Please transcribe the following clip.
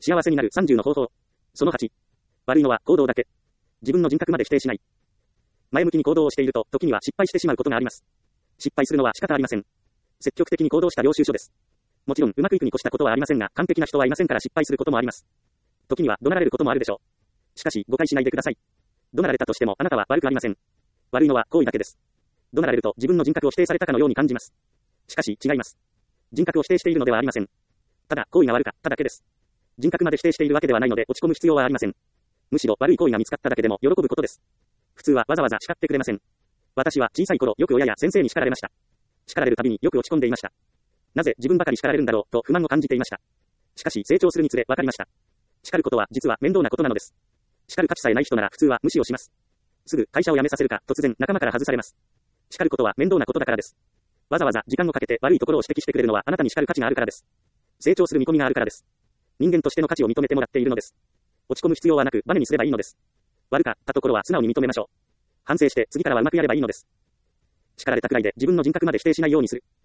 幸せになる30の方法。その8。悪いのは行動だけ。自分の人格まで否定しない。前向きに行動をしていると、時には失敗してしまうことがあります。失敗するのは仕方ありません。積極的に行動した領収書です。もちろん、うまくいくに越したことはありませんが、完璧な人はいませんから失敗することもあります。時には怒鳴られることもあるでしょう。しかし、誤解しないでください。怒鳴られたとしても、あなたは悪くありません。悪いのは行為だけです。怒鳴られると、自分の人格を否定されたかのように感じます。しかし、違います。人格を否定しているのではありません。ただ、行為が悪かっただけです。人格まで否定しているわけではないので、落ち込む必要はありません。むしろ、悪い行為が見つかっただけでも、喜ぶことです。普通はわざわざ叱ってくれません。私は小さい頃、よく親や先生に叱られました。叱られるたびによく落ち込んでいました。なぜ自分ばかり叱られるんだろう、と不満を感じていました。しかし、成長するにつれ、分かりました。叱ることは、実は面倒なことなのです。叱る価値さえない人なら、普通は無視をします。すぐ、会社を辞めさせるか、突然、仲間から外されます。叱ることは面倒なことだからです。わざわざ時間をかけて悪いところを指摘してくれるのは、あなたに叱る価値があるからです。成長する見込みがあるからです。人間としての価値を認めてもらっているのです。落ち込む必要はなく、バネにすればいいのです。悪かったところは素直に認めましょう。反省して、次からはうまくやればいいのです。叱られたくらいで自分の人格まで否定しないようにする。